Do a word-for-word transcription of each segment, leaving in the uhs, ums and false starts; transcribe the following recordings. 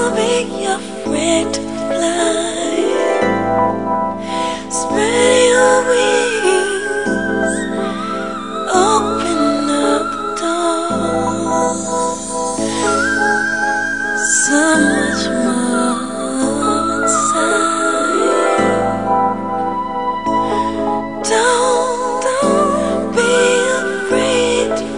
I'll be your friend to fly. Spread your wings, open up the door. So much more inside. Don't, don't be afraid to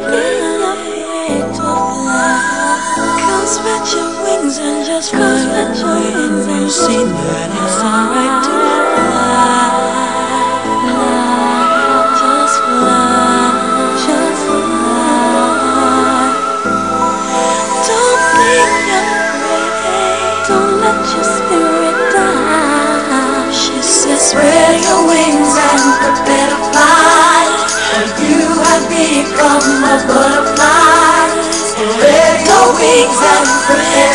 fly. Come spread your wings and just fly. Spread your wings and see that it's alright to fly. Just fly, just fly. Don't be afraid. Don't let your spirit die. She says, spread your wings and prepare to fly. For you have become a butterfly. Spread your wings and prepare.